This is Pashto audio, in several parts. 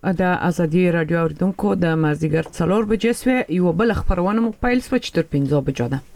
د ازادي رادیو اوریدونکو د مازیګر 4 بجې سوې یو بل خبرونه مو پیل سو چې تر 15 بجو ده.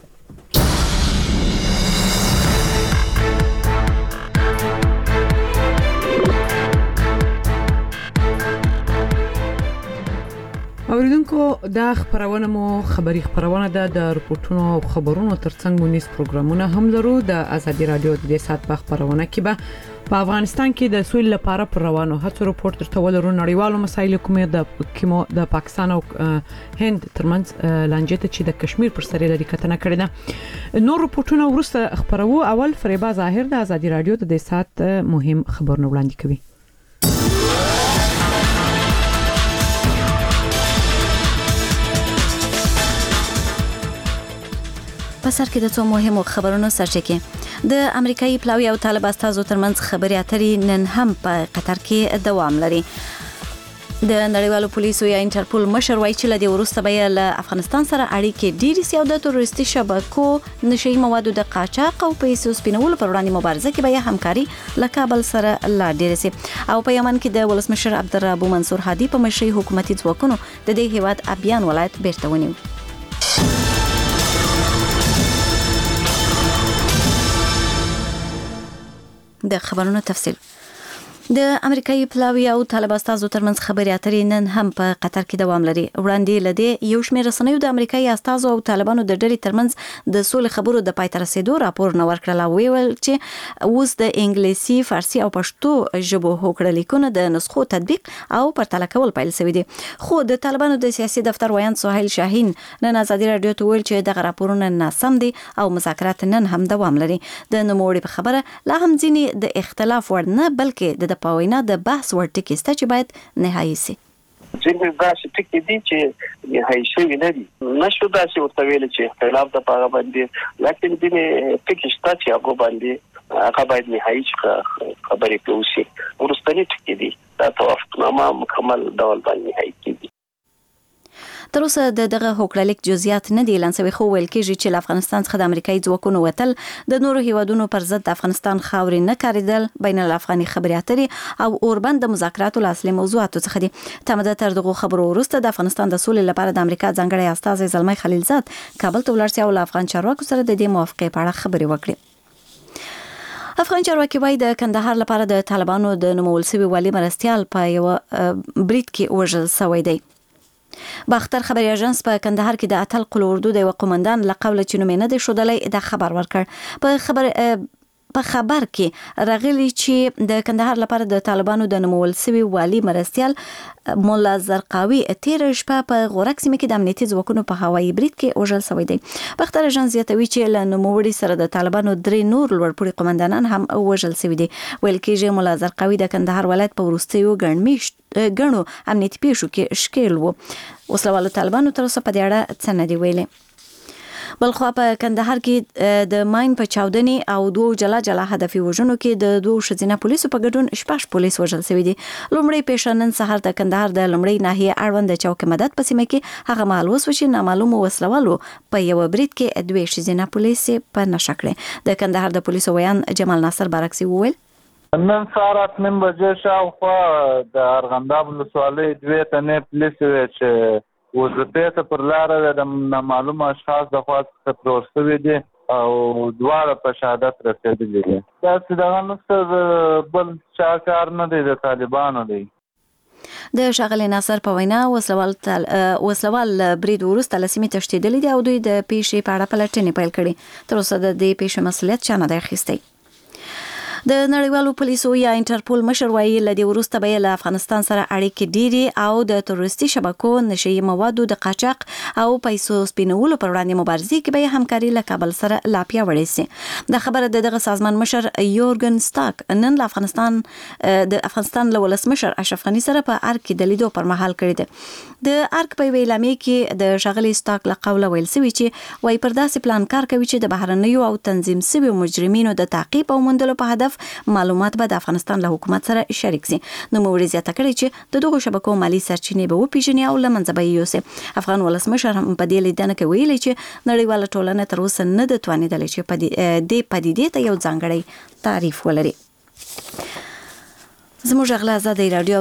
اوریدونکو دا خبرونه مو خبري خبرونه د رپورټونو او خبرونو ترڅنګ مونږ پروګرامونه هم لرو. د ازادي رادیو د سات په خبرونه کې به په افغانستان کې د سولې لپاره پر روانو هڅو رپورټ ترته ولرو. نړیوالو مسایلو کومه د پاکستان او هند ترمنځ لانجې چې د کشمیر پر سر لري کتنه کړې ده. نور رپورټونه ورسته خبرو. اول فریبا ظاهر د ازادي رادیو د سات مهم خبرونه وړاندې کوي. په سر کې د څو مهمو خبرونو سرچینه د امریکایي پلاوی او طالب استازو ترمنځ خبري اترې نن هم په قطر کې دوام لري. د نړیوالو پولیسو یا انټرپول مشر وایي چې لدی ورسته به له افغانستان سره اړیکې ډېرې سي او د تروریستي شبکو نشئی موادو د قاچاق او پیسو سپینولو پر وړاندې مبارزه کې به همکاري له کابل سره لا ډېر سي. او په یمن کې د ولسمشر عبدالرب منصور هادي په مشرۍ حکومتي ځواکونو د دې هیواد ابيان ولایت بیرته ونیو. د خبرونو تفصیل. د امریکایي پلاوی او طالب استازو ترمنځ خبري اترې نن هم په قطر کې دوام لري. وړاندې لدی یو شمېر رسنیو د امریکایي استازو او طالبانو د ډلې ترمنځ د سولې خبرو د پای ته رسیدو راپور نو ورکړل او ویل چې اوس د انګلیسي، فارسي او پښتو ژبو هوکړه لیکونه د نسخو تطبیق او پرتله کول پیل شوی دي. خو د طالبانو د سیاسي دفتر ویان سهیل شاهین نن ازادي رادیو ته ویل چې دغه راپورونه ناسم دي او مذاکرات نن هم دوام لري. د نوموړي په خبره لا هم ځینې د اختلاف وړ نه بلکې د پاوینا د بحث ور ټکی سته چې باید نهایي سي. ځینې داسې ټکي دي چې نهایي شوي نه دي. نشو داسې ورته ویل چې اختلاف د پاغه باندې، لیکن ځینې ټکي شته چې هغه باندې هغه باید نهایي خبرې کوي. ورستنی ټکي دي دا توافقنامه مکمل ډول باندې نهایي کیږي. تر اوسه دغه هوکړه لیک جزئیات نه دي اعلان شوی، خو ویل کېږي چې افغانستان څخه د امریکایي ځواکونو وتل د نورو هیوادونو پر ضد د افغانستان خاورې نه کاریدل بین الافغاني خبري اترې او اوربند د مذاکراتو اصلي موضوعاتو څخه دي. تمده تر دغه خبرو وروسته د افغانستان د سولې لپاره د امریکا ځانګړی استازی زلمی خلیلزاد کابل ته ولاړ او له افغان چارواکو سره د دې موافقې په اړه خبرې وکړي. افغان چارواکي وايي د کندهار لپاره د طالبانو د نومول شوی والي مرستيال په یو بریټ کې وژل شوی دی. باختر خبري اژانس په کندهار کې د اتل قل اردو د قومندان لقب لچنومینه د شودلای د خبر ورکړ. په خبر کې راغلی چې د کندهار لپاره د طالبانو د نومول شوی والي مرستيال مولا زرقاوي تیر شپه په غورک سیمه کې د امنیتي ځواکونو په هوایي بریټ کې وژل شوی دی. باختر اژانس زیاتوي چې له نوموړي سره د طالبانو درې نور لوړپوړي قومندانان هم وژل شوی دي. ویل کېږي مولا زرقاوي د کندهار ولایت په وروستیو ګڼو امنیتي پیښو کې شکیل وو. وسلوالو طالبانو تر اوسه په دې اړه څه نه دی ویلي. بلخوا په کندهار کې د ماین په چاودنی او دوه جلا هدفي وژنو کې د دوه شذینه پولیسو په ګډون شپږ پولیس وژل شوی دي. لومړی پیښنن سحر د کندهار د لومړی ناحیه اړوند چوک مدد په سیمه کې هغه مهال وسو چې نامعلوم وسلوالو په یو بریټ کې دوه شذینه پولیس په نشکړه. د کندهار د پولیسو ویان جمال ناصر بارکسي وویل نن ساعت 9 بجې شاوخوا د ارغنداب ولسوالۍ دوه تنه پولیس چې وظیفه ته پر لار د نامعلوم اشخاص د خوا څخه پروستوي دي او دواړه په شهادت رسیدلي دي. دا چې دغه نوڅه بل چا کار نه دی، د طالبانو دی. د شاغلی ناصر په وینا وسلوال برید وروسته له سیمې تښتېدلي دي او دوی د پیښې په اړه پلټنې پیل کړي. تر اوسه د دې پیښې مسؤلیت چا نه دی اخیستی. د نړیوالو پولیسو یا انټرپول مشر وایي لدی وروسته به له افغانستان سره اړیکې ډېرې او د تروریستي شبکو نشئی موادو د قاچاق او پیسو سپینولو پر وړاندې مبارزې کې به همکاري له کابل سره لا پیاوړې سي. د خبره دغه سازمان مشر یورګن سټاک نن له افغانستان له ولسمشر اشرف غني سره په ارګ کې د لیدو پر مهال کړی دی. د ارګ په ویلامې کې د شغلي سټاک له قوله ویل سوي چې وایي پر داسې پلان کار کوي چې د بهرنیو او تنظیم شوي مجرمینو د تعقیب او موندلو په هدف معلومات به د افغانستان له حکومت سره شریک سي. نو موري زیاته کړی چې د دغه شبکو مالی سرچینې به وپیژني او لمنځه به یوسي. افغان ولسمشر هم په دې لیدنه کې ویلي چې نړیواله ټولنه تر اوسه نه د توانیدلې چې په دې پدیدې ته یو ځانګړی تعریف ولري. زموږ غلا آزادي رادیو اوري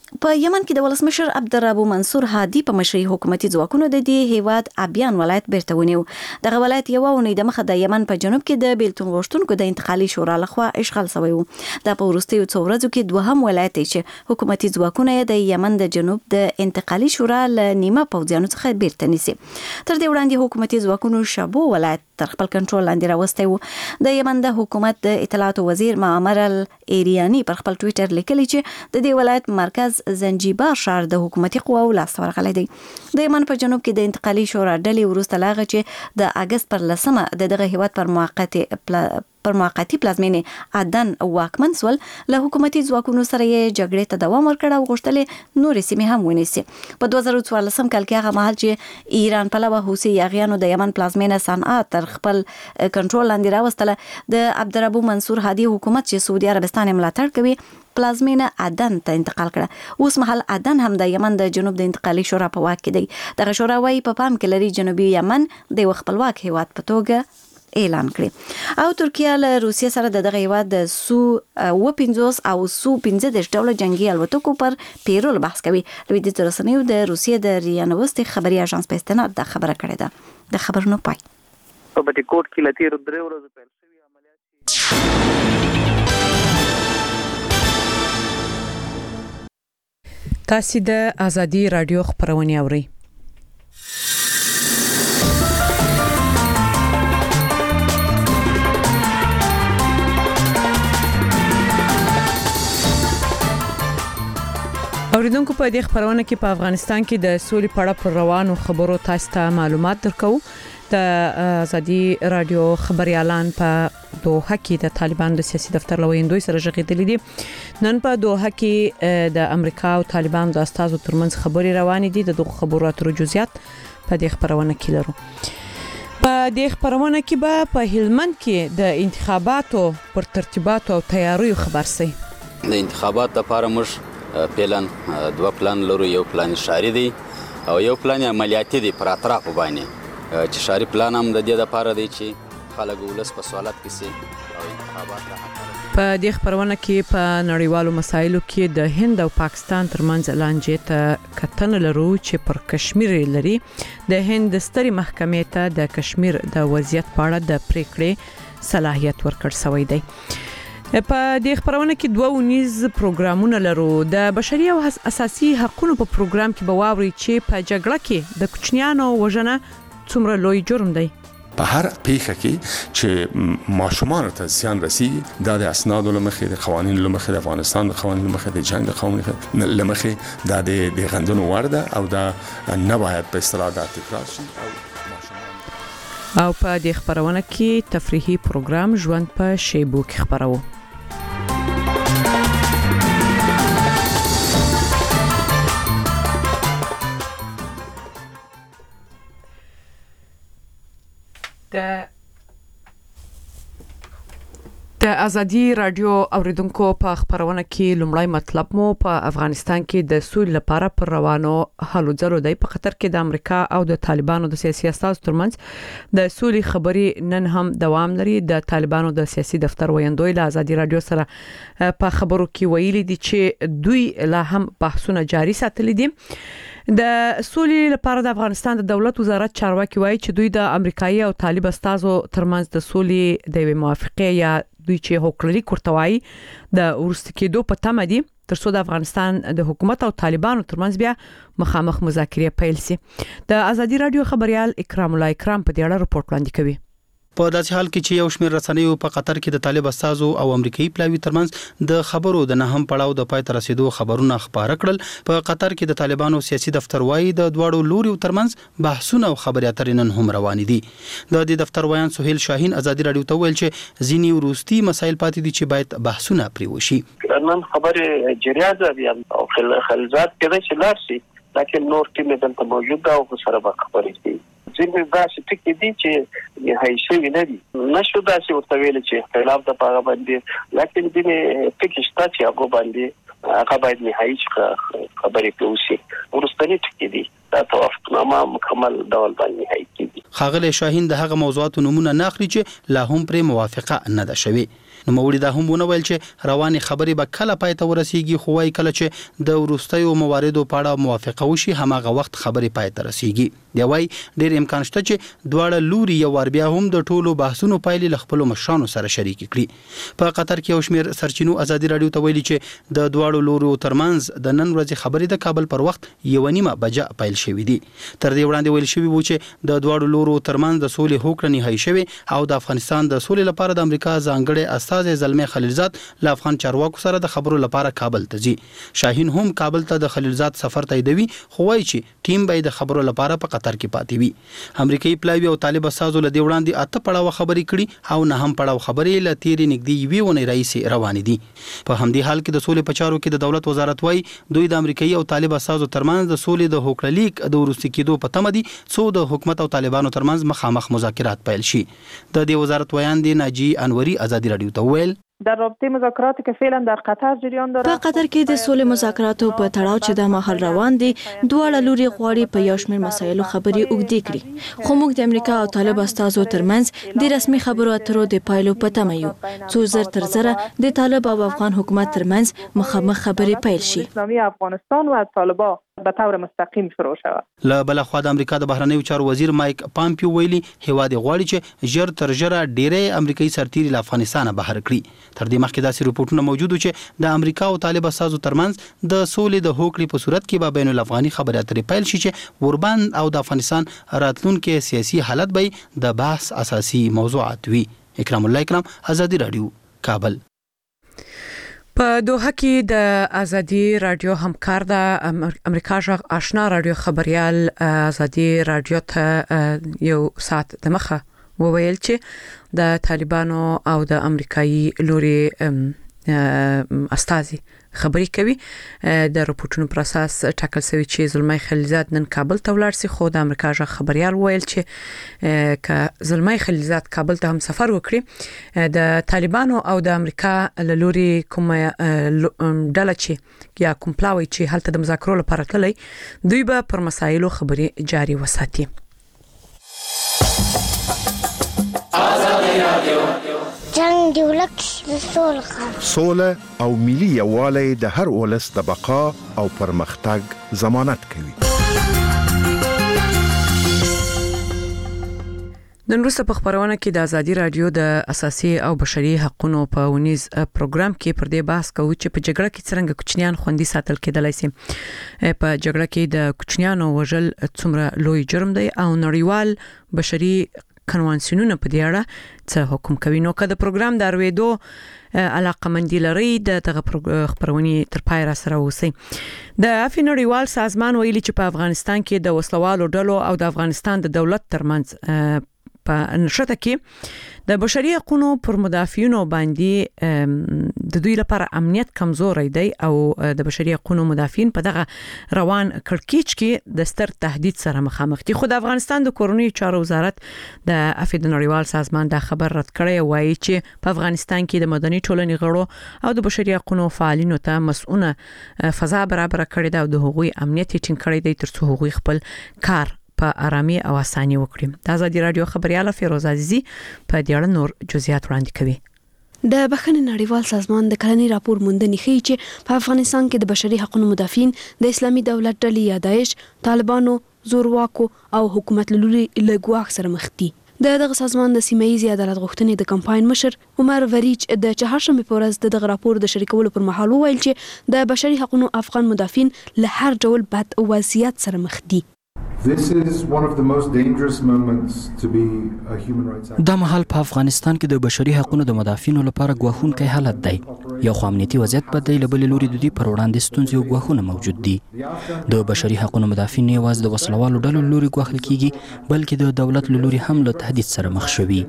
په یمن کې د ولسمشر عبدالرب منصور هادي په مشرۍ حکومتي ځواکونو د دې هیواد ابيان ولایت بیرته ونیو. دغه ولایت یو اونۍ د مخه د یمن په جنوب کې د بیلتون غوښتونکو د انتقالي شورا لخوا اشغال شوی و. دا په وروستیو څو ورځو کې دوهم ولایت دی چې حکومتي ځواکونه د یمن د جنوب د انتقالي شورا له نیمه پوځیانو څخه بیرته نیسي. تر دې وړاندې حکومتي ځواکونو شابو ولایت تر خپل کنټرول لاندې راوستی و. د یمن د حکومت د اطلاعات وزیر معمر الایریانی پر خپل ټویټر لیکلی چې د دې ولایت مرکز زنجبار شهر د حکومتي قواو لاس ورغلی دی. د یمن په جنوب کې د انتقالي شورا ډلې وروسته لاغه چې د اگست پر 10 دغه هیواد پر موقتی پلازمینې عدن واکمن سول، له حکومتي ځواکونو سره یې جګړې ته دوام ورکړ او غوښتل نورې سیمې هم ونیسي. په 2014 کال کې هغه مهال چې ایران پلوه حوثي یاغیانو د یمن پلازمینه صنعا تر خپل کنټرول لاندې راوستله، د عبدالرب منصور هادي حکومت چې سعودي عربستان ملاتړ کوي پلازمینه عدن ته انتقال کړه. اوس مهال عدن هم د یمن د جنوب د انتقالي شورا په واک کې دی. دغه شورا وايي په پام کې لري جنوبي یمن د خپلواک هیواد په توګه اعلان کړي. او ترکیه له روسیې سره دغه هیواد د سو 50 او سو 15 ډوله جنگي الوتکو پر پیرول بحث کوي. لویدیځ رسنیو د روسیې د ریانوستي خبري اژانس په استناد دا خبره کړې ده. د خبرونو پای په بټیکوټ کې لتیر درې ورځې پیل شوی عملیات. تاسو د ازادي رادیو خبرونه اورئ. اوریدونکو په دې خبرونه کې په افغانستان کې د سولې په اړه پر روانو خبرو تاسو ته معلومات درکو. د ازادي رادیو خبريالان په دوحه کې د طالبانو د سیاسي دفتر لویندوی سره ژغېدلې دي. نن په دوحه کې د امریکا او طالبانو د استازو ترمنځ خبري روانې دي. دغه خبرو اترو جزئیات په دې خبرونه کې لرو. په دې خبرونه کې به په هلمند کې د انتخاباتو پر ترتیبات او تیاریو خبر سي. د انتخابات لپاره موږ پلان دوه پلان لرو. یو پلان شهري دی او یو پلان عملیاتي دی پر اطراف باندې، چې شهري پلان هم د دې لپاره دی چې خلک ولس په سوالات کې سي او انتخابات په دې خبرونه کې په نړیوالو مسایلو کې د هند او پاکستان ترمنځ لانجې ته کتنه لرو چې پر کشمیر لري. د هند ستري محکمې ته د کشمیر د وضعیت په اړه د پریکړې صلاحیت ورکړ شوی دی. په دې خبرونه کې دوه ونیز پروګرامونه لرو. د بشري او اساسي حقوقو په پروګرام کې به واوري چې په جګړه کې د کوچنیانو وژنه څومره لوی جرم دی. په هر پیښه کې چې ماشومان ته زیان رسیږي دا د اسناد لمخې د قوانینو لمخې د افغانستان د قوانینو لمخې د جنگ د قوانینو لمخې دا د غندنو ورده او دا نه باید په اصطلاح د تکرار شي. او په دې خبرونه کې تفریحي پروګرام ژوند په شیبو کې خبرو. د ازادي رادیو اوریدونکو په خبرونه کې لومړی مطلب مو په افغانستان کې د سولې لپاره پر روانو هلو ځلو دی. په خطر کې د امریکا او د طالبانو د سیاسي استازو ترمنځ د سولې خبري نن هم دوام لري. د طالبانو د سیاسي دفتر ویاندوی له ازادي رادیو سره په خبرو کې ویلي دي چې دوی لا هم بحثونه جاري ساتلي دي. د سولې لپاره د افغانستان د دولت وزارت چارواکي وایي چې دوی د امریکایي او طالب استازو ترمنځ د سولې د موافقه یا دوی چې هوکړه کورتوي د ورست کېدو په تمه دي ترڅو د افغانستان د حکومت او طالبانو ترمنځ بیا مخامخ مذاکرې پیل شي. د ازادي رادیو خبريال اکرام الله اکرام په دې اړه رپورټ وړاندې کوي. په داسې حال کې چې یو شمېر رسنیو په قطر کې د طالب استازو او امریکایي پلاوي ترمنځ د خبرو د نه هم پړاو د پای ته رسیدو خبرونه خبره کړل. په قطر کې د طالبانو سیاسي دفتر وایي د دواړو لوري ترمنځ بحثونه او خبرې اترې نن هم روان دي. د دې دفتر ویان سهیل شاهین ازادي رادیو ته ویل چې ځینی وروستي مسایل پاتې دي چې باید بحثونه پرې وشي. نن خبرې جریان دي او خلزات کې چې لارسي لکه نور ټیم دلته موجود ده او سره به خبرې کوي. ځینې داسې ټکي دي چې هیڅ نه دي نشو داسې ورته ویل چې اختلاف د پاغه باندې لکه ځینې ټکي شته چې هغه باندې هغه باید نهایي خبرې کوي. ورستنی ټکي دي دا توافقنامه مکمل ډول باندې نهایي کیږي. خاغله شاهین د هغه موضوعاتو نمونه ناخلي چې لا هم پر موافقه نه ده شوی. نوموړي دا هم ونه ویل چې رواني خبرې به کله پای ته ورسیږي، خو وايي کله چې د وروستیو مواردو په اړه موافقه وشي هماغه وخت خبرې پای ته رسیږي. دی وايي ډېر امکان شته چې دواړه لوري یو ور بیا هم د ټولو بحثونو پایلې له خپلو مشرانو سره شریک کړي. په قطر کې یو شمېر سرچینو ازادي راډیو ته ویلي چې د دواړو لورو ترمنځ د نن ورځې خبرې د کابل پر وخت 1:30 بجه پیل شوې دي. تر دې وړاندې ویل شوي و چې د دواړو لورو ترمنځ د سولې هوکړه نهایی شوې او د افغانستان د سولې لپاره د امریکا ځانګړی استازی زلمي خلیلزاد له افغان چارواکو سره د خبرو لپاره کابل ته ځي. شاهین هم کابل ته د خلیلزاد سفر تاییدوي، خو وايي چې ټیم به د خبرو لپاره په قطر کې پاتې وي. امریکایي پلاوی او طالب سازو له دې وړاندې 8 پړاو خبرې کړي او نه هم پړاو خبرې له تیرې نږدې یوې ونې راهیسې روانې دي. په همدې حال کې د سولې په چارو کې د دولت وزارت وايي دوی د امریکایي او طالب سازو ترمنځ د سولې د هوکړه لیک د وروستي کېدو په تمه دي څو د حکومت او طالبانو ترمنځ مخامخ مذاکرات پیل شي. د دې وزارت ویان دی ناجی انوري ازادي راډیو ته ویل در رابطه مذاکراتی که فعلا در قطر جریان داره. په قطر کې د سولې مذاکراتو په تړاو چې د مهال روان دي، دواړه لوري غواړي په یو شمېر مسایلو خبرې اوږدې کړي، خو موږ د امریکا او طالب استازو ترمنځ د رسمي خبرو اترو د پایلو په تمه یو څو زر تر زره د طالب او افغان حکومت ترمنځ مخامخ خبرې پیل شي. اسلامی افغانستان و طالبان به طور مستقیم شروع شود. له بل خوا د امریکا د بهرنیو چارو وزیر مایک پامپیو ویلي هیواد غواړي چې ژر تر ژره ډېرې امریکایي سرتیري له افغانستان بهر کړي. تر دې مخکې داسې رپورټونه موجود و چې د امریکا او طالب سازو ترمنځ د سولې د هوکړې په صورت کې به بین الافغاني خبرې اترې پیل شي چې اوربند او د افغانستان راتلونکي سیاسي حالت به د بحث اساسي موضوعات وي. اکرام الله اکرام، ازادي راډیو، کابل. په دوحه کې د ازادي رادیو همکار د امریکا جغ آشنا رادیو خبريال ازادي رادیو ته یو ساعت د مخه وویل چې د طالبانو او د امریکایي لوري استازي خبري کوي. د رپورټونو پر اساس ټاکل شوی چې زلمي خلیلزاد نن کابل ته ولاړ سي، خو د امریکا جغ خبريال ویل چې ک زلمي خلیلزاد کابل ته هم سفر وکړي، د طالبانو او د امریکا لوري کوم ډله چې یا کوم پلاوی چې هلته د مذاکرو لپاره تللی، دوی به پر مسایلو خبري جاري وساتي. جنگ دی ولک سوله او ملي یووالی د هر ولس د بقا او پرمختګ ضمانت کوي. نن وروسته په خبرونه کې د ازادي رادیو د اساسي او بشري حقوقو په ونیز پروګرام کې پر دې بحث کوو چې په جګړه کې څنګه کوچنیان خوندي ساتل کېدلای شي. په جګړه کې د کوچنیانو وژل څومره لوی جرم دی او نړیوال بشري کنوانسیونونه په دې اړه څه حکم کوي. نو که د پروګرام د ارویدو علاقمندي لري د خبرونې تر پای را سره اوسئ. د عفو نړیوال سازمان ویلي چې په افغانستان کې د وسلوالو ډلو او د افغانستان د دولت ترمنځ په نشته کې د بشري حقوقو پر مدافعینو باندې د دوی لپاره امنیت کمزوري دی او د بشري حقوقو مدافعین په دغه روان کړکېچ کې د ستر تهدید سره مخامخ دي. خو د افغانستان د کورونی چارو وزارت د عفو نړیوال سازمان دا خبر رد کړی، وایي چې په افغانستان کې د مدني ټولنې غړو او د بشري حقوقو فعالینو ته مسؤونه فضا برابر کړې ده او د حقوقي امنیت ټینګ کړی دی ترڅو حقوقي خپل کار په آرامي او اساني وکړي. د ازادي رادیو خبريال فیروز عزیزی په دې اړه نور جزئیات وړاندې کوي. د بخښنې نړیوال سازمان د کلنی راپور موندنې ښیي چې په افغانستان کې د بشري حقوقو مدافعین د اسلامي دولت ډلې یا داعش، طالبانو، زورواکو او حکومت له لوري له ګواښ سره مخ دي. دغه سازمان د سیمه‌ییزې عدالت غوښتنې د کمپاین مشر عمر وریچ د چهارشنبه په ورځ دغه راپور د شریکولو پر مهال وویل چې د بشري حقوقو افغان مدافعین له هر ډول بد وضعیت سره مخ دي. دا مهال په افغانستان کې د بشري حقوقو د مدافعینو لپاره ګواښونکی حالت دی. یو خو امنیتي وضعیت بد دی، له بلې لوري د دوی پر وړاندې ستونزې او ګواښونه موجود دي. د بشري حقوقو مدافعین یوازې د وسلوالو ډلو لوري ګواښل کیږي، بلکې د دولت له لوري هم له تهدید سره مخ شوي.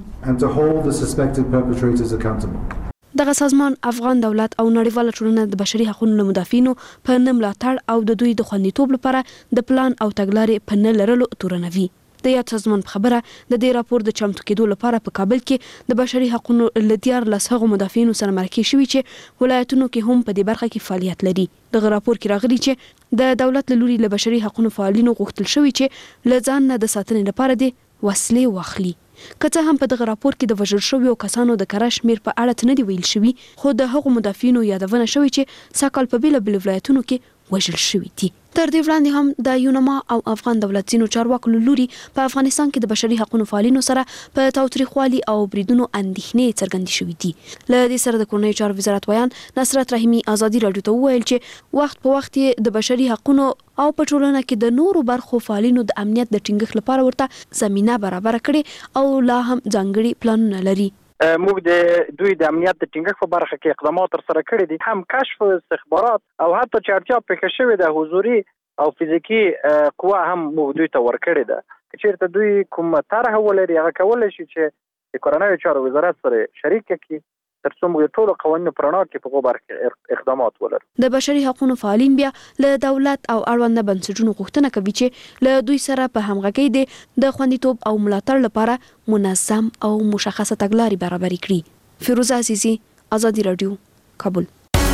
دغه سازمان افغان دولت او نړیواله ټولنه د بشري حقوقو مدافعینو په نه ملاتړ او د دوی د خوندیتوب لپاره د پلان او تګلارې په نه لرلو تورنوي. د یاد سازمان په خبره د دې راپور د چمتو کېدو لپاره په کابل کې د بشري حقوقو له 14 مدافعینو سره مرکه شوي چې ولایتونو کې هم په دې برخه کې فعالیت لري. دغه راپور کې راغلي چې د دولت له لوري له بشري حقوقو فعالینو غوښتل شوی چې له ځان نه د ساتنې لپاره د وسلې واخلي. که څه هم په دغه راپور کې د وژل شویو کسانو د کره شمیر په اړه نه دی ویل شوی، خو د هغو مدافعینو یادونه شوې چې سږ کال په بیلابیلو ولایتونو کې وژل شوي دي. تر دې وړاندې هم د یونما او افغان دولت ځینو چارواکو له لوري په افغانستان کې د بشري حقوقو فعالینو سره په تاوتریخوالي او بریدونو اندېښنې څرګندې شوې دي. له دې سره د کورنیو چارو وزارت ویان نصرت رحیمي ازادي راډیو ته وویل چې وخت په وخت د بشري حقوقو او په ټولنه کې د نورو برخو فعالینو د امنیت د ټینګښت لپاره ورته زمينه برابر کړي او لا هم ځانګړي پلانونه لري. موږ د دوی د امنیت د ټینګښت په برخه کې اقدامات ترسره کړي دي، هم کشف استخبارات او حتی چې اړتیا پکې شوې ده حضوري او فزیکی قوه هم موږ دوی ته ورکړي ده. چیرته دوی کوم طرح ولري هغه کولای شي چې د کورنیو چارو وزارت سره شریک کړي ترڅو موږ ټول قوانینو پرانا کې په برخه اقدامات ولرو. د بشري حقوقو فعالین بیا له دولت او اړوند بنسټونو غوښتنه کوي چې له دوی سره په همغږۍ د خوندیتوب او ملاتړ لپاره منظم او مشخصه تګلارې برابر کړي. فیروزه عزیزی، ازادي رادیو، کابل.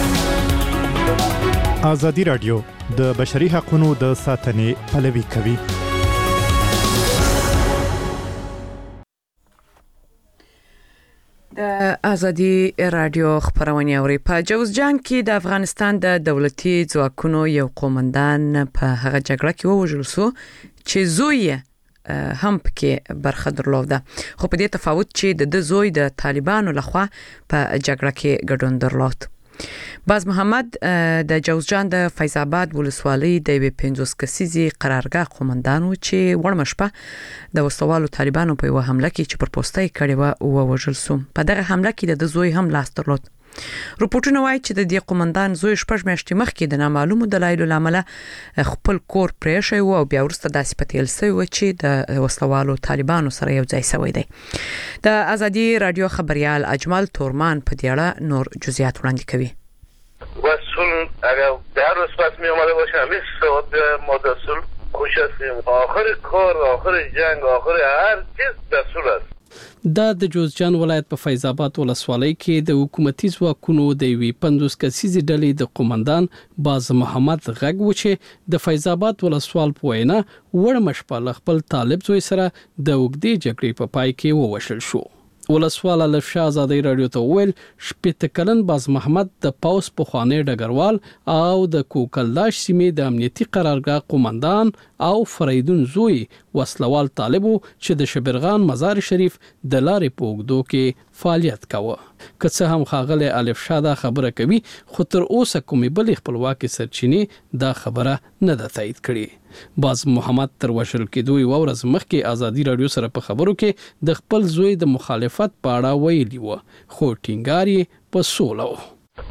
ازادي رادیو د بشري حقوقو د ساتنې پلوي کوي. د ازادي رادیو خبرونه اوري. په جوزجان کې د افغانستان د دولتي ځواکونو یو قومندان په هغه جګړه کې ووژل شو چې زوی هم پکې برخه درلوده، خو په دې تفاوت چې د زوی د طالبانو لخوا په جګړه کې ګډون درلود. باز محمد د جوزجان د فیض آباد ولسوالۍ د 50 کسیزي قرارګاه قومندان و چې وړمه شپه د وسوالو طالبانو په یو حمله کې چې پر پوسټي کړي و وژل شو. په دغه حمله کې د زوی هم لاس درلود. رپورټونه وايي چې د دې قومندان زوی شپږ میاشتې مخکې د نامعلومو دلایلو لامل خپل کور پرېښی و او بیا ورسته داسې پتیل شوی و چې د وسوالو طالبانو سره یو ځای شوی دی. د ازادي رادیو خبريال اجمل تورمان په دې اړه نور جزئیات وړاندې کوي. وصول اگر در روز پس می اومده باشه همیشه سواد مدرسول خوش هستیم. آخر کار، آخر جنگ، آخر هر چیز دستور است. دا د جوزجان ولایت په فیض آباد ولسوالۍ کې د حکومتي ځواکونو د 50 کسیزي ډلې د قومندان باز محمد غږ و چې د فیض آباد ولسوال په وینا وړمه شپه خپل طالب زوی سره د وګړي جګړې په پای کې ووشل شو. ولسوال الفشا ازادي رادیو ته ویل شپږ کلن باز محمد د پاوس په خوانی ډګروال او د کوکلداش سیمې د امنیتي قرارګاه قومندان او فریدون زوی وسلوال طالبو چې د شبرغان مزار شریف د لارې په اوږدو کې فعالیت کاوه. که څه هم خاغله الفشا دا خبره کوي، خو تر اوسه کومې بلې خپلواکي سرچینې دا خبره نه ده تایید کړې. باز محمد تر وشل کېدو یو ورځ مخکې ازادي رادیو سره په خبرو کې د خپل زوی د مخالفت په اړه ویلي و، خو ټینګار یې په سوله و.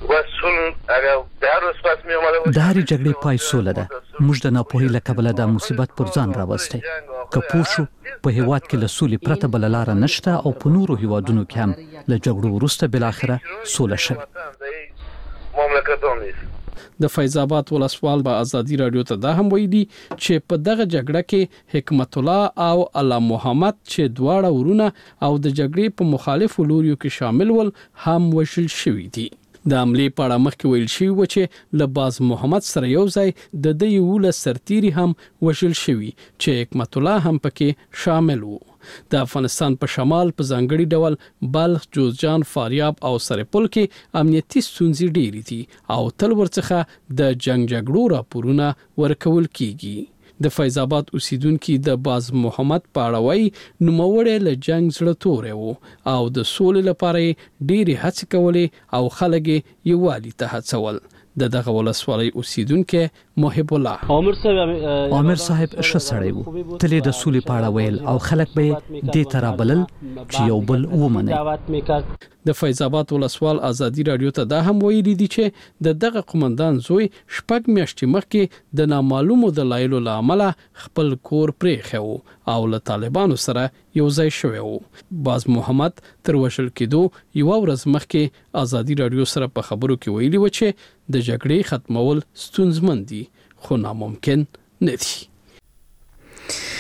د هرې جګړې پای سوله ده. موږ د ناپوهۍ له کبله دا مصیبت پر ځان راوستی. که پوه شو په هیواد کې له سولې پرته بل لار نشته او په نورو هیوادونو کې هم له جګړو وروسته بل اخره سوله شوه. د فیض آباد ولسوال په ازادي رادیو ته دا هم ویلي چې په دغه جګړه کې حکمت الله او الله محمد چې دواړه ورونه او د جګړې په مخالفو لوریو کې شامل ول هم وژل شوي دي. د عملې په اړه مخکې ویل شوي و چې له باز محمد سره یو ځای د دې یوله سرتیری هم وژل شوي چې حکمت الله هم پکې شامل وو. د افغانستان په شمال په ځانګړي ډول بلخ، جوزجان، فاریاب او سرپل کې امنیتي ستونزې ډېرې دي او تل ورڅخه د جنگ جګړو راپورونه ورکول کیږي. د فیض آباد اوسیدونکو د باز محمد پاړوي نوموړی له جنگ زړه تورې وو او د سولې لپاره ډېری هڅې کولې او خلک یووالي ته هڅول. د دغه ولسوالۍ اوسیدونکو محب الله عامر صاحب ښه سړی وو، تل د سولې په اړه ویل او خلک به دې ته رابلل چې یو بل ومني. د فیض آباد ولسوال ازادي رادیو ته دا هم ویلي دي چې د دغه قومندان زوی شپږ میاشتې مخکې د نامعلومو دلایلو له امله خپل کور پرېښی او له طالبانو سره یو ځای شوی و. باز محمد تر وشل کېدو یو ورځ مخکې ازادي رادیو سره په خبرو کې ویلي و چې د جګړې ختمول ستونزمن دي خو ناممکن نه دي.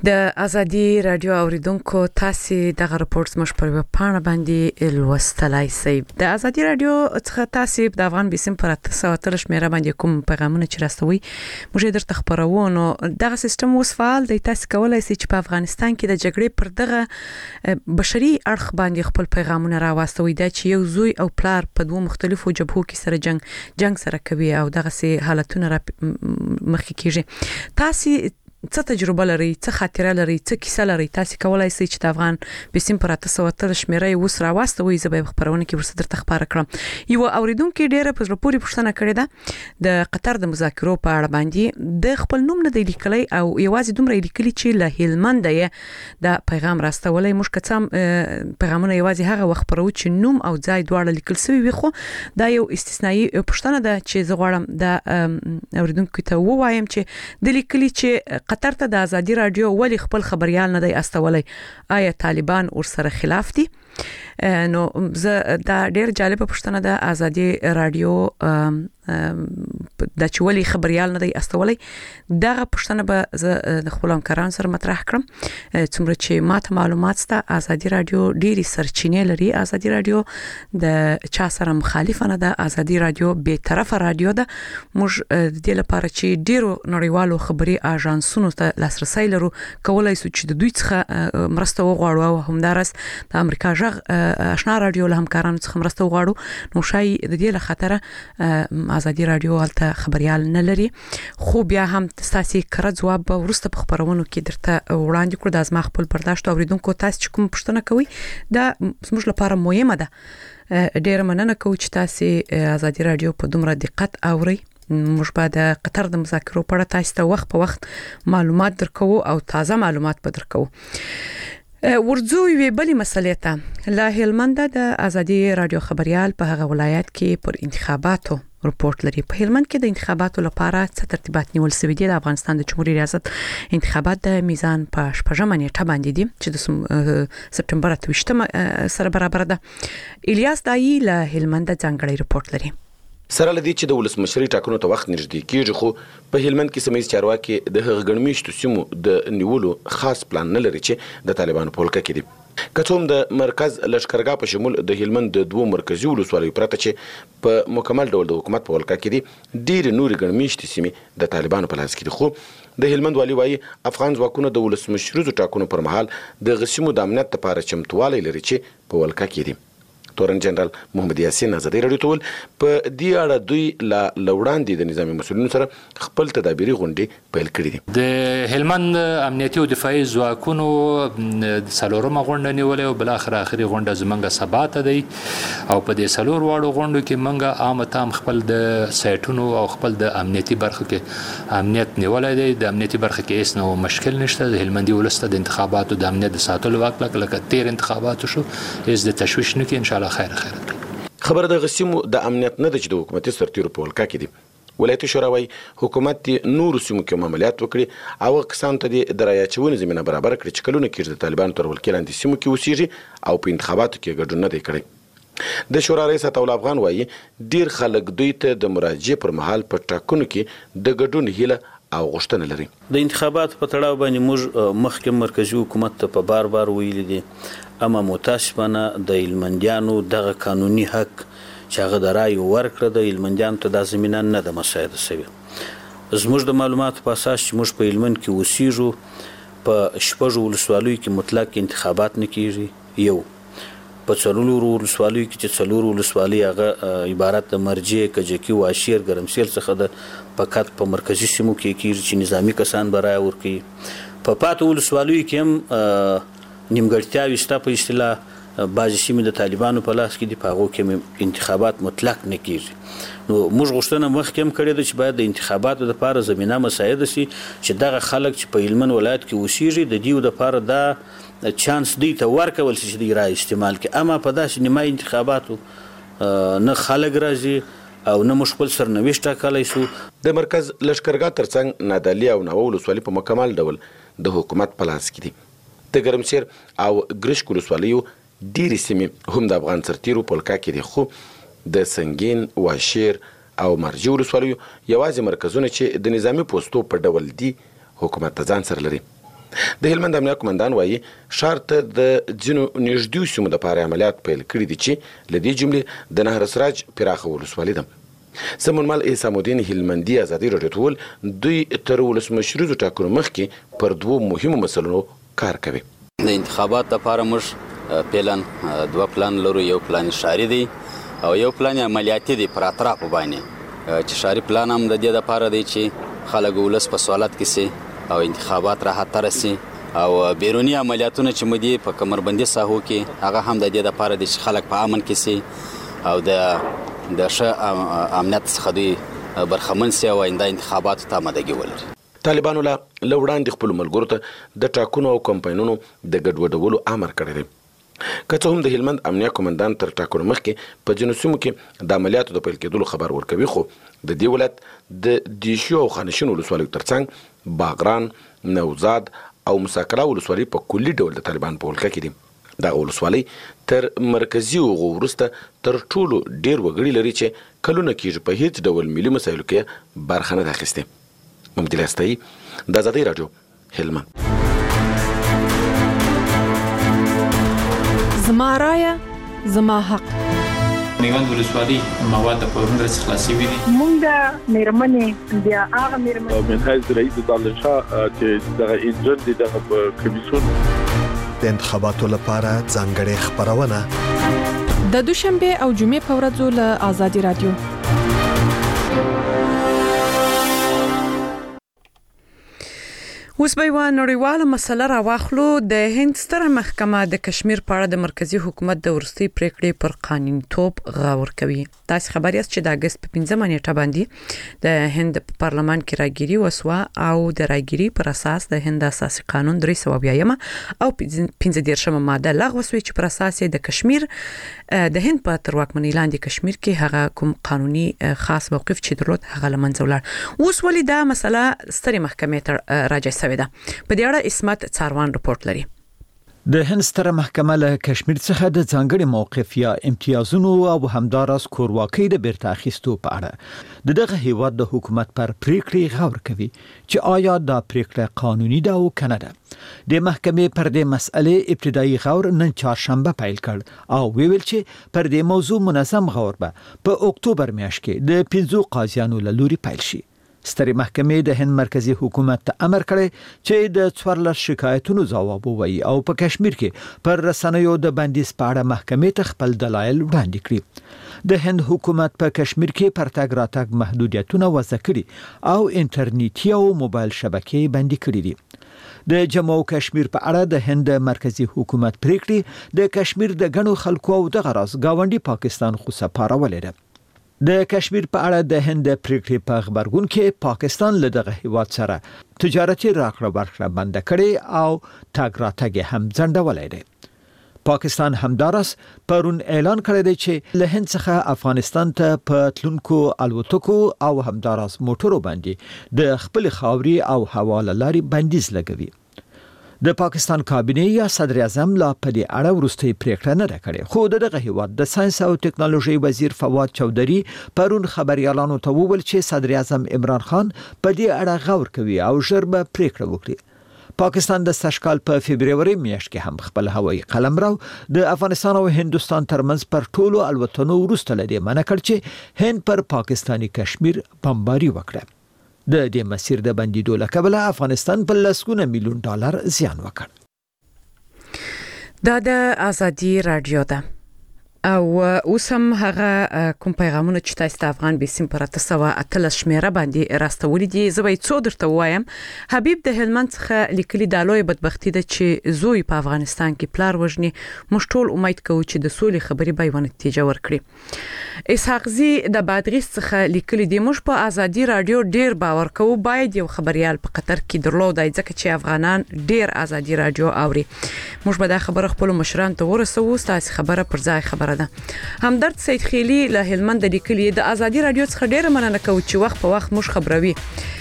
د ازادي رادیو اوریدونکو تاسو دغه راپورټ مش پر پاڼه باندې لوستلای شئ. د ازادي رادیو څخه تاسو د افغان بیسیم پر 313 شمیره باندې کوم پیغامونه چرستوي موږ درته خبرو. نو دغه سیستم اوس فعال دی. تاسو کولای شئ چې په افغانستان کې د جګړې پر دغه بشري اړخ باندې خپل پیغامونه راوستوي. دا چې یو زوی او پلار په دوه مختلفو جبهو کې سره جنگ سره کوي او دغه سي حالتونه مخکې کیږي. تاسو څه تجربه لري، څه خاطره لري، څه کیسه لري؟ تاسو کولای شئ چې د افغان بیسیم پر 313 شمیره اوس راوستوي. زه به خبرونه کې ورسره درته خبره کړم. یو اوریدونکو ډیره په پوری پوښتنه کړې ده د قطر د مذاکرو په اړه باندې. د خپل نوم نه دی لیکلی او یوازې دومره لیکلی چې له هلمند یې د پیغام راستولای. موږ کڅم پیغامونه یوازې هغه وخت پرو چې نوم او ځای دواړه لیکل شوی وي. خو دا یو استثنایی پوښتنه ده چې زه غواړم د اوریدونکو ته وایم چې د لیکلی چې قطر ته د ازادي رادیو ولی خپل خبريال نه دی استولای. آیا طالبان ورسره خلاف دي؟ نو زه دا ډیر جالب پوښتنه ده. ازادي رادیو د چولي خبريال نه دی استولای. دغه پوښتنه به زه د خپل همکارانو سره مطرح کړم. څومره چې ماته معلومات سته ازادي رادیو ډيري سرچینې لري. ازادي رادیو د چا سره مخالفه نه ده. ازادي رادیو به طرفه رادیو ده. موږ د دې لپاره چې ډیرو نړیوالو خبري اژانسونو ته لاسرسي لرو کولای شو چې د دوی څخه مرسته وغواړو او همدارس د امریکا ژغ آشنا رادیو له همکارانو څخه مرسته وغواړو. نو شای د دې له خاطره ازادي رادیو هلته خبريال نه لري. خو بیا هم تاسو کړه جواب ورسته په خبرونو کې درته وړاندې کړو. د ازما خپل برداشت اوریدونکو تاسو کوم پوښتنه کوي دا زموږ لپاره مهمه ده. ډیر مننه کوم چې تاسو ازادي رادیو په دومره دقت اوري. موږ به د قطر د مذاکرو په اړه تاسو ته وخت په وخت معلومات درکو او تازه معلومات به درکو. ورځو وی بلې مسلې ته لا هلمند د ازادي رادیو خبريال په هغه ولایت کې پر انتخاباتو رپورت لري. په هلمند کې د انتخاباتو لپاره څه ترتیبات نیول شوي دي؟ د افغانستان د جمهوریت ریاست انتخابات د میزان په 8 نیټه باندې دي چې د سپتمبر 28 سره برابر ده. الیاس دای له هلمند ځانګړی رپورت لري. سره لدی چې د ولسمشري ټاکنو ته وخت نږدې کیږي خو په هلمند کې سمیز چارواکي د هغه ګڼمیشتو سیمو د نیولو خاص پلان نه لري چې د طالبانو په ولکه کې دي. کڅوم د مرکز لشکرګاه په شمول د هلمند د دوه مرکزي ولسوالیو پرته چې په مکمل ډول د حکومت په ولکه کې دي ډیر نور ګڼمیشتي سیمې د طالبانو په لاس کې دي. خو د هلمند والی وايي افغان ځواکونه د ولسمشري ټاکنو پر مهال د غسیمو د امنیت لپاره چمتووالی لري چې په ولکه کې دي. تورن جنرال محمد یاسین ازادي رادیو ټول په دې اړه دوی لا لوړاندې د نظامی مسؤلینو سره خپل تدابیري غونډې پیل کړې دي. د هلمند امنیتي او دفاعي ځواکونو څلورمه غونډه نیولې او بل اخر اخري غونډه زمونږ سبا ته دی او په دې څلور واړو غونډو کې مونږه عام تام خپل د سایټونو او خپل د امنیتي برخه کې امنیت نیولې دی. د امنیتي برخه کې هیڅ نو مشکل نشته. د هلمندي ولسته د انتخاباتو د امنیت د ساتلو واک لکه 13 انتخاباتو شو هیڅ د تشویش نه کې ان شاء الله خیر خبر د غسیمو د امنیت نه د چې د حکومتي سرتیرو په ولکه کې دي. ولایت شورا وايي حکومت نور سیمو کې عملیات وکړي او کسان ته د رایاچونې زمينه برابر کړي چې کلونه کې د طالبانو تر ولکې لاندې سیمو کې اوسېږي او په انتخاباتو کې ګډون نه دی کړی. د شورا رئیس عطاءالله افغان وايي ډیر خلک دوی ته د مراجعه پر مهال په ټاکنو کې د ګډون هیله او غوښتنه لري. د انتخابات په تړاو باندې موږ مخکې مرکزی حکومت ته په بار ویلي دي اما متاسفانه د هلمندیانو دغه قانوني حق چې هغه د رای ورکړه د هلمندیانو ته د زمينه نه د مساعده شوی. زموږ د معلوماتو په اساس چې موږ په هلمند کې اوسېږو په شپږ ولسوالیو کې مطلق انتخابات نه کیږي. یو په څلورو ولسوالیو کې چې څلور ولسوالۍ هغه عبارت د مرجع کجکی او اشیر ګرمسیل څخه د فقط په مرکزی سیمو کې کیږي چې نظامی کسان برای ورکي. په پاتو ولسوالیو کې هم نیمګړتیاوې شته. په اصطلاح بعضې سیمې د طالبانو په لاس کې دي په هغو کې انتخابات مطلق نه کیږي. نو موږ غوښتنه مخکې هم کړې ده چې باید د انتخاباتو دپاره زمینه مساعده شي چې دغه خلک چې په هلمند ولایت کې اوسېږي د دیو دپاره دا چانس دوی ته ورکول شي چې دوی رای استعمال کړي. اما په داسې نیمه انتخاباتو نه خلک راځي او نه موږ خپل سرنوشت ټاکلی شو. د مرکز لشکرګاه ترڅنګ نادعلي او ناوه ولسوالي په مکمل ډول د حکومت په لاس کې دي. د ګرمسیر او ګرشک ولسوالیو ډېرې سیمې هم د افغان سرتیرو په ولکه کې دي. خو د سنګین واشیر او مرجع ولسوالیو یوازې مرکزونه چې د نظامی پوستو په ډول دي حکومت ته ځان سره لري. د هلمند امنیه قومندان وایي ښار ته د ځینو نږدې سیمو دپاره عملیات پیل کړي دي چې له دې جملې د نهر سراج پراخه ولسوالي ده. سمونمل حسام الدین هلمندي ازادي راډیو ته وویل دوی تر ولسمشریزو ټاکنو مخکې پر 2 مهمو مسلو کار کوي. د انتخابات لپاره موږ پلان 2 پلان لرو. یو پلان ښاري دی او یو پلان عملیاتي دی پر اطرافو باندې چې ښاري پلان هم د دې لپاره دی چې خلک ولس په سوالات کې سي او انتخابات راحت راسي او بیرونی عملیاتونه چې مودي په کمربندي ساحو کې هغه هم د دې لپاره د خلک په امن کې سي او د امنیت څخه دوی برخمن سي او د انتخاباتو ته آمادګي ولري. طالبانو لا لوړاندې خپل ملګرو ته د ټاکنو او کمپاینونو د ګډوډولو امر کړی دی. که څه هم د هلمند امنیه قومندان تر ټاکنو مخکې په ځینو سیمو کې د عملیاتو د پیل کېدلو خبر ورکوي، خو د دې ولایت د دیشو او خانشین ولسوالیو ترڅنګ باغران، نوزاد او مساکلا ولسوالۍ په کلي ډول د طالبان په ولکه کې دي. دغه ولسوالۍ تر مرکزي هغو وروسته تر ټولو ډېر وګړي لري چې کلونه کېږي په هېڅ ډول ملي مسایلو کې برخه نه ده اخیستې. ممتي لاستایي، د ازادۍ راډیو، هلمند. زما رایه زما حق. میوند ولسوالۍ مواد د پرون ورځ خلاصي وي. مونږ د میرمنې بیا هغه میرمنې منهج رئیس دالشا چې دغه انجن دي دغه کمیسیون د انتخاباتو لپاره ځانګړې خبرونه د دوشنبه او جمعې په ورځو له ازادي رادیو. اوس به یو نړیواله مسله راواخلو. د هند ستره محکمه د کشمیر په اړه د مرکزی حکومت د ورستي پریکړې پر قانونیتوب غور کوي. تاسو خبر یاست چې د اگست په 15 نیټه باندې د هند په پارلمان کې راګيري وسوه او د راګيري پر اساس د هند اساسي قانون 320 او 15 ماده لغوه شوې چې پر اساس د کشمیر د هند په تر واکمنۍ لاندې کشمیر کې هغه کوم قانوني خاص موقف چې درلود هغه لمنځه ولاړ. اوس ولې دا مسله ستره محکمې ته راځي په دې اړه اسمت څاروان رپورت لري. د هند ستره محکمه له کشمیر څخه د ځانګړي موقف یا امتیازونو او همداراز کورواکۍ د بیرته اخیستو په اړه دغه هیواد د حکومت پر پریکړې غور کوي چې آیا دا پریکړه قانوني ده او کنه ده. د محکمې پر دې مسئله ابتدایي غور نن چهارشنبه پیل کړ او ویل چې پر دې موضوع منظم غور به په اکتوبر میاشت کې د 15 قاضیانو له لوري پیل شي. سترې محکمې د هند مرکزی حکومت ته امر کړی چې د 14 شکایتونو ځواب ووایي او په کشمیر کې پر رسنیو د بندیز په اړه محکمې ته خپل دلایل وړاندې کړي. د هند حکومت په کشمیر کې پر تګ راتګ محدودیتونه وضع کړي او انټرنیټي او موبایل شبکې بندي کړي دي. د جموں او کشمیر په اړه د هند مرکزی حکومت پریکړې د کشمیر د غنو خلکو او د غراس گاونډي پاکستان خو سپارولې ده. د کشمیر په اړه د هند پریکړې په خبرګون کې پاکستان له دغه هیواد سره تجارتي راکړه ورکړه بند کړي او تګ راتګ هم ځنډولای دی. پاکستان همدارس پرون اعلان کړی دی چې له هند څخه افغانستان ته په تلونکو الوتکو او همدارس موټرو باندې د خپل خاوري او حواله لاري بندیز لګوي. د پاکستان کابینه یا صدر اعظم لا په دې اړه ورستي پریکړه نه کړې، خو دغه هیواد د ساينس او ټکنالوژي وزیر فواد چودري پرون خبريالانو ته وویل چې صدر اعظم عمران خان په دې اړه غور کوي او ژر به پریکړه وکړي. پاکستان د سشکال په فبرवरी میاشت کې هم خپل هوایي قلمرو د افغانستان او هندستان ترمنځ پر ټولو الوتنو وروسته لدی منع کړ چې هند پر پاکستانی کشمیر بمباري وکړه. د دې مسیر د بندیدو له کبله افغانستان په لسګونه میلیون ډالر زیان وکړ. دا د ازادي رادیو ده او اوسم هغه کوم پیغامونه چې تاسو د افغان بیسیم پر 908 شمیره باندې راستولې دي. زوی څو درته وایم. حبیب د هلمند څخه لیکلي د لوی بدبختی ده چې زوی په افغانستان کې پلار وژني. موږ ټول امید کوو چې د سولې خبرې به یو نتیجه ورکړي. اسحاق زی د بادغیس څخه لیکلي دي موږ په ازادي رادیو ډیر باور کوو باید یو خبريال په قطر کې درلودای ځکه چې افغانان ډیر ازادي رادیو اوري. موږ به دا خبره خپل مشران ته ورسوو. تاسو خبره پر ځای خبره ده. همدرد سید خیلی له هلمند لیکلي د ازادي رادیو څخه ډیره مننه کوو چې وخت په وخت موږ خبروي.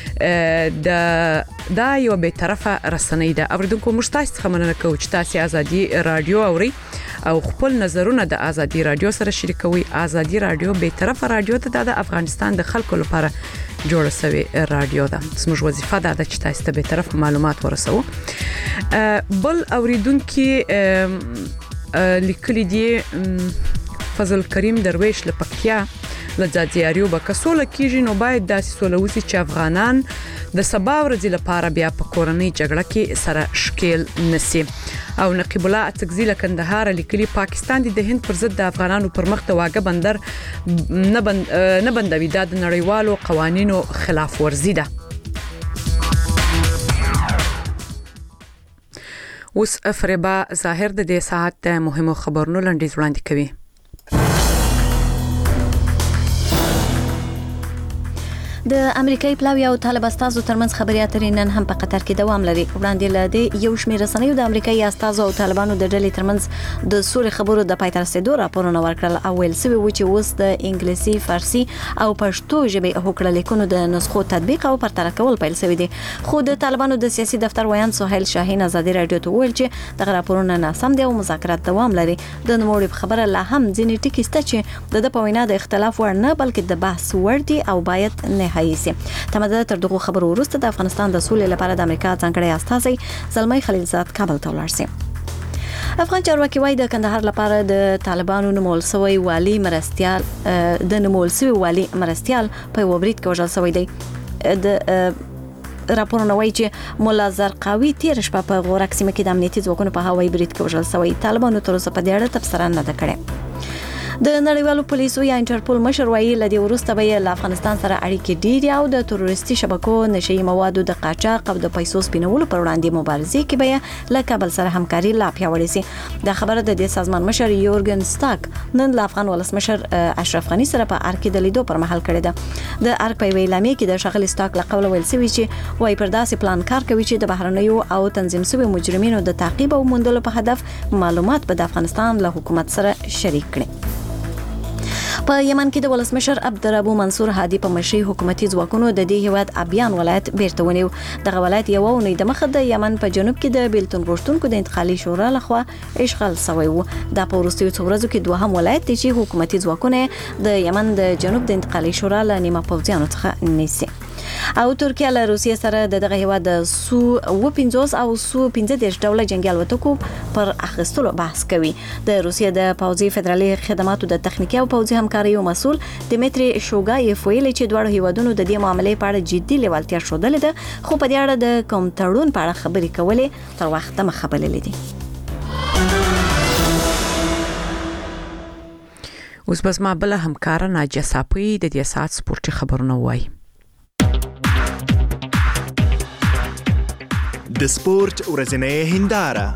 دا یو به طرفه رسنۍ ده. اوریدونکو موږ تاسو څخه مننه کوو چې تاسو ازادي رادیو اوري او خپل نظرونه د ازادي رادیو سره شریکوي. ازادي رادیو به طرفه رادیو ته د افغانستان د خلکو لپاره جوړه شوی رادیو ده. زموږ وظیفه ده چې تاسو ته به طرف معلومات ورسو. بل اوریدونکو لیکلي دي فضل کریم درویش لپکتیا لځاځیاریو به کسوله کیږي نو باید داسې سولوسي چې افغانان د سبا ورځې لپاره بیا په کورنۍ جګړه کې سره شکیل نسی. او نقیب الله اتکزیل کندهار لیکلي پاکستان د هند پر ضد د افغانانو پر مخ ته واګه بندر نه بندوي د نړیوالو قوانینو خلاف ورزي ده. اوس افریبا ظاهر د دې ساعت مهمو خبرونو لنډیز وړاندې کوي. د امریکایي پلاوی او طالب استازو ترمنځ خبري اترې نن هم په قطر کې دوام لري. وړاندې لدې یو شمېر رسنیو د امریکایي استازو او طالبانو د ډلې ترمنځ د سولې خبرو د پای ته رسیدو راپورونه ورکړل او ویل سوي و چې اوس د انګلیسي، فارسي او پښتو ژبې هوکړه لیکونو د نسخو تطبیق او پرتله کول پیل شوی دي. خو د طالبانو د سیاسي دفتر ویان سهیل شاهین ازادي رادیو ته ویل چې دغه راپورونه ناسم دي او مذاکرات دوام لري. د نوموړي خبره لا هم ځینې ټکي شته چې د په وینا د اختلاف ور نه بلکې د بحث ور دي او باید نهایي سي. تمدد تر دغه خبرو وروسته د افغانستان د سولې لپاره د امریکا ځانګړی استازی زلمی خلیلزاد کابل ته ولاړ شي. افغان چارواکي وايي د کندهار لپاره د طالبانو نومول سوی والی مرستيال په وبریت کې وژل شوی دی. د راپورونه وايي چې مولا زرقاوي تیر شپه په غورک سیمه کې د امنیتي ځواکونو په هوایي بریټ کې وژل شوی. طالبانو تر اوسه په دې اړه تبصره نه ده کړې. د نړیوالو پولیسو یا انټرپول مشر وايي لدی ورسته به له افغانستان سره اړیکې ډېری او د تروریستي شبکو نشي موادو د قاچاق او د پیسو سپینولو پر وړاندې مبارزې کې به له کابل سره همکاري لا پیاوړې سي. د خبره د دې سازمان مشر یورګن ستاک نن له افغان ولسمشر اشرف غنی سره په ارګ د لیدو پر مهال کړی ده. د ارګ په ویلامې کې د شغل ستاک له قوله ویل سوي چې وايي پر داسې پلان کار کوي چې د بهرنیو او تنظیم شوی مجرمینو د تعقیب او موندلو په هدف معلومات په افغانستان له حکومت سره شریک کړي. په یمن کې د ولسمشر عبدالربو منصور هادي په مشرۍ حکومتي ځواکونو د دې هیواد ابيان ولایت بیرته ونیو. دغه ولایت یو اونۍ د مخه د یمن په جنوب کې د بیلتون غوښتونکو د انتقالي شورا لخوا اشغال شوی و. دا په وروستیو څو ورځو کې دوهم ولایت دی چې حکومتي ځواکونه د یمن د جنوب د انتقالي شورا له نیمه پوځیانو څخه نیسي. او ترکیه له روسیې سره دغه هیواد د سو 50 او سو 15 ډوله جنگي الوتکو پر اخیستلو بحث کوي. د روسیې د پوځي فدرالي خدماتو د تخنیکي او پوځي همکاریو مسؤل دمیتري شوګایف ویلي چې دواړو هیوادونو د دې معاملې په اړه جدي لیوالتیا ښودلې ده، خو په دې اړه د کوم تړون په اړه خبرې کولې تر وخته مخه بللې دي. اوس بس ما بل همکار ناجیه صافی د دې ساعت سپورتي خبرونه وایي. د سپورت ورځنۍ هنداره.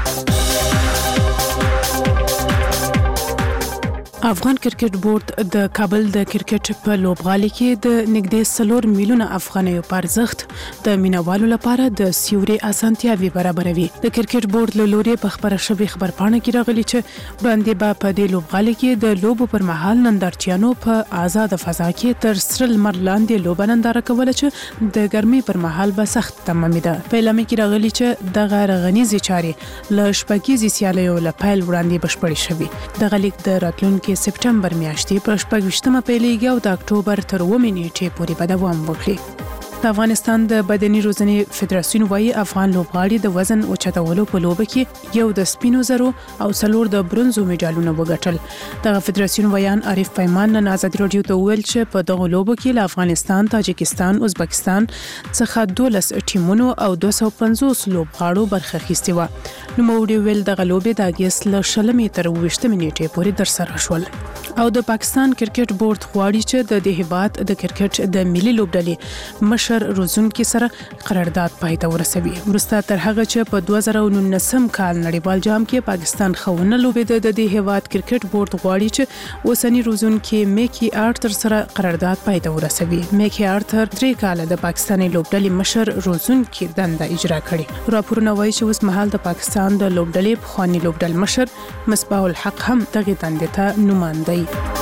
افغان کرکټ بورډ د کابل د کرکټ په لوبغالي کې د نږدې 4 میلیونه افغانیو پر ارزښت د مینوالو لپاره د سیوري اسانتیاوي برابروي. د کرکټ بورډ له لوري په خبره شوی خبرپاڼه کې راغلي چې وړاندې به په دې لوبغالي کې د لوبو پر مهال نندارچیانو په آزاد فضا کې تر سره لمر لاندې لوبه ننداره کوله چې د ګرمۍ پر مهال به سخت تمامېده. په اعلامیه کې راغلي چې دغه رغنیزي چارې له شپږیزې سیالیو له پیل وړاندې بشپړې شوې. دغه لیک د راتلونکي سپټمبر میاشتې په 28مه پیلېږي او د اکتوبر تر 9 نیټې پورې به دوام وکړي. د افغانستان د بدني روزنې فدراسیون وايي افغان لوبغاړي د وزن اوچتولو په لوبه کې یو د سپینو زرو او 4 د برونزو میډالونه وګټل. د فدراسیون ویان عارف پیمان نن ازادي رادیو ته ویل چې په دغه لوبه کې له افغانستان، تاجکستان، ازبکستان څخه 12 ټیمونو او 250 لوبغاړو برخه اخیستې و. نو موږ ویل د غلوبې د اگست ل 20 تر 20 نیټې پورې درسره شول. او د پاکستان کرکټ بورډ غواړي چې د دې هیواد د کرکټ د ملي لوبډلې مشر روزونکو سره قرارداد پای ته ورسوي. وروسته تر هغه چې په 2019 کال نړیوال جام کې پاکستان خونه لوبېده، د دې هیواد کرکټ بورډ غواړي چې اوسنی روزونکو میکی آرتر سره قرارداد پای ته ورسوي. میکی آرتر 3 کال د پاکستاني لوبډلې مشر روزونکو دنده اجرا کړې. راپورونه وایي چې اوس مهال د پاکستان د لوبډلې پخوانی لوبډل مشر مصباح الحق هم دغه دنده ته نمائندګي.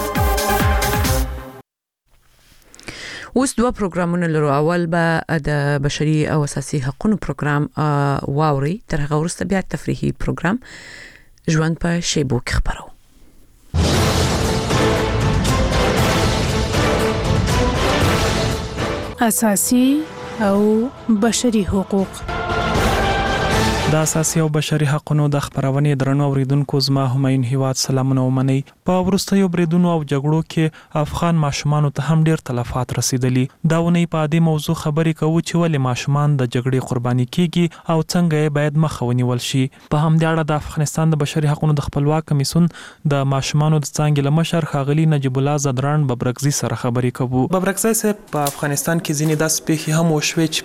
اوس دوه پروګرامونه لرو. اول به د بشري او اساسي حقوقو پروګرام واوري، تر هغه وروسته بیا تفریحي پروګرام. ژوند په شیبو کې خبرو. اساسي او بشري حقوق. د اساسي او بشري حقوقو د خبرونې درنو اوریدونکو زما هماین هیواد سلامونه ومني. په وروستیو بریدونو او جګړو کې افغان ماشومان ته هم ډیر تلفات رسیدلي. دا ونی په دې موضوع خبرې کوو چې ولې ماشومان د جګړې قرباني کیږي او څنګه یې باید مخه ونیول شي. په همدې اړه د افغانستان د بشري حقوقو د خپلواک کمیسیون د ماشومانو د څنګه لمشر خاغلی نجیب الله زدران ببرکزي سره خبرې کوو. ببرکزي صاحب، په افغانستان کې ځینې داسې پیښې هم وشوې چې